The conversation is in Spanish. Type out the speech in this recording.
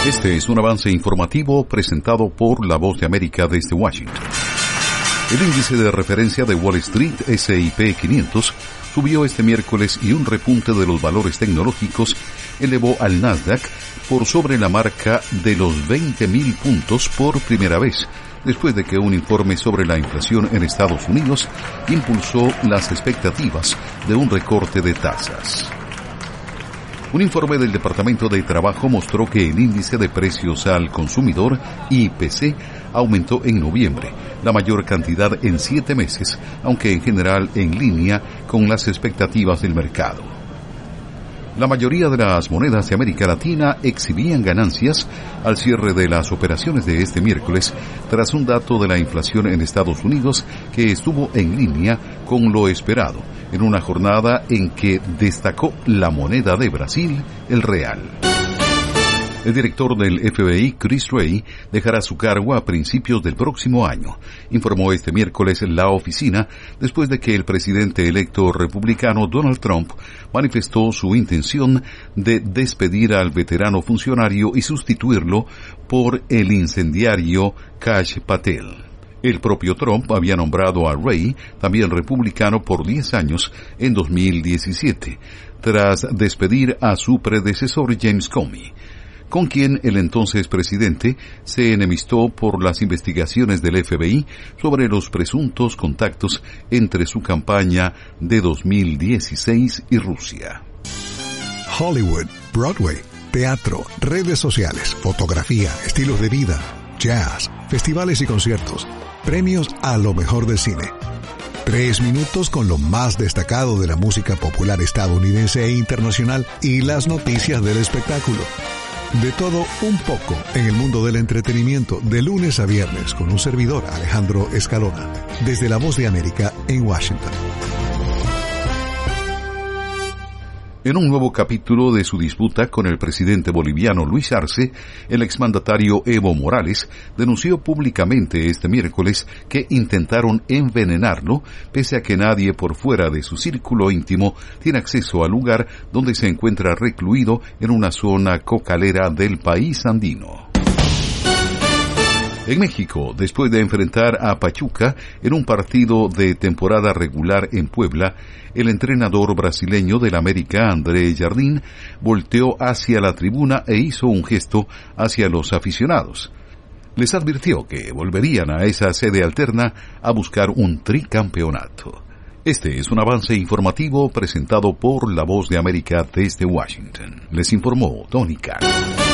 Este es un avance informativo presentado por La Voz de América desde Washington. El índice de referencia de Wall Street, S&P 500, subió este miércoles y un repunte de los valores tecnológicos elevó al Nasdaq por sobre la marca de los 20.000 puntos por primera vez, después de que un informe sobre la inflación en Estados Unidos impulsó las expectativas de un recorte de tasas. Un informe del Departamento de Trabajo mostró que el índice de precios al consumidor, IPC, aumentó en noviembre, la mayor cantidad en 7 meses, aunque en general en línea con las expectativas del mercado. La mayoría de las monedas de América Latina exhibían ganancias al cierre de las operaciones de este miércoles, tras un dato de la inflación en Estados Unidos que estuvo en línea con lo esperado, en una jornada en que destacó la moneda de Brasil, el real. El director del FBI, Chris Wray, dejará su cargo a principios del próximo año, informó este miércoles la oficina, después de que el presidente electo republicano Donald Trump manifestó su intención de despedir al veterano funcionario y sustituirlo por el incendiario Kash Patel. El propio Trump había nombrado a Wray, también republicano, por 10 años en 2017, tras despedir a su predecesor James Comey, con quien el entonces presidente se enemistó por las investigaciones del FBI sobre los presuntos contactos entre su campaña de 2016 y Rusia. Hollywood, Broadway, teatro, redes sociales, fotografía, estilos de vida, jazz, festivales y conciertos, premios a lo mejor del cine. 3 minutos con lo más destacado de la música popular estadounidense e internacional y las noticias del espectáculo. De todo un poco en el mundo del entretenimiento, de lunes a viernes, con un servidor, Alejandro Escalona, desde La Voz de América en Washington. En un nuevo capítulo de su disputa con el presidente boliviano Luis Arce, el exmandatario Evo Morales denunció públicamente este miércoles que intentaron envenenarlo, pese a que nadie por fuera de su círculo íntimo tiene acceso al lugar donde se encuentra recluido en una zona cocalera del país andino. En México, después de enfrentar a Pachuca en un partido de temporada regular en Puebla, el entrenador brasileño del América, André Jardín, volteó hacia la tribuna e hizo un gesto hacia los aficionados. Les advirtió que volverían a esa sede alterna a buscar un tricampeonato. Este es un avance informativo presentado por La Voz de América desde Washington. Les informó Tony Khan.